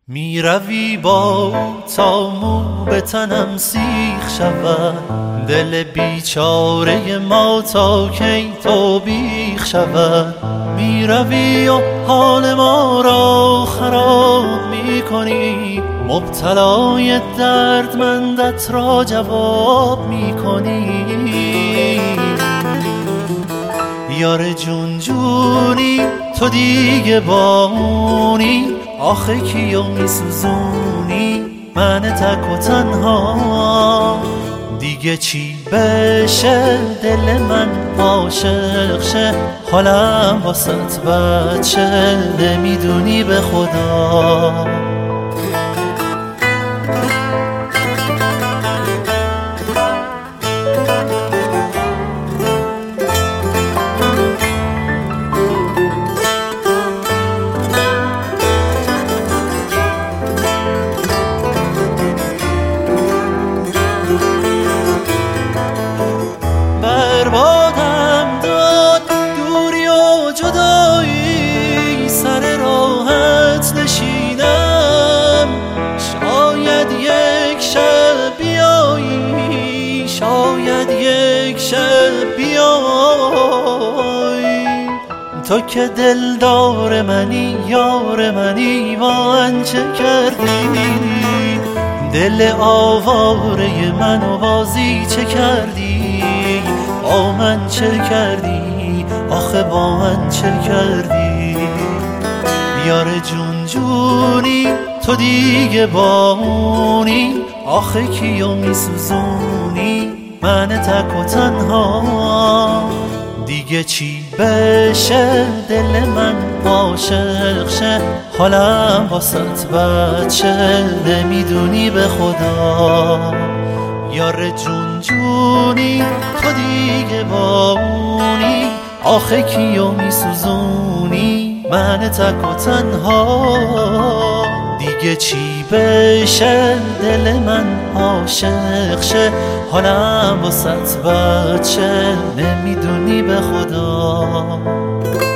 میروی با تا مو به تنم سیخ شود، دل بیچاره ما تا کی تو بیخ شود. میروی و حال ما را خراب میکنی، مبتلای دردمندت را جواب میکنی. یار جون جونی تو دیگه بامونی، آخه کیو میسوزونی من تک و تنها. دیگه چی بشه دل من عاشق شه، حالم واسط بچه نمیدونی به خدا. بربادم داد دوری و جدایی، سر راحت نشینم شاید یک شب بیایی، شاید یک شب بیایی. تو که دلدار منی یار منی، من چه کردی؟ دل آواره منو بازی چه کردی؟ با من چه کردی؟ آخه با من چه کردی؟ یار جون جونی تو دیگه بامونی، آخه کیو میسوزونی من تک و تنها. دیگه چی بشه دل من عاشق شه، حالم واسط بچه نمیدونی به خدا. یار جون جونی تو دیگه بامونی، آخه کیو میسوزونی من تک و تنها. دیگه چی بشه دل من عاشق شه، حالم واسط بچه نمیدونی به خدا.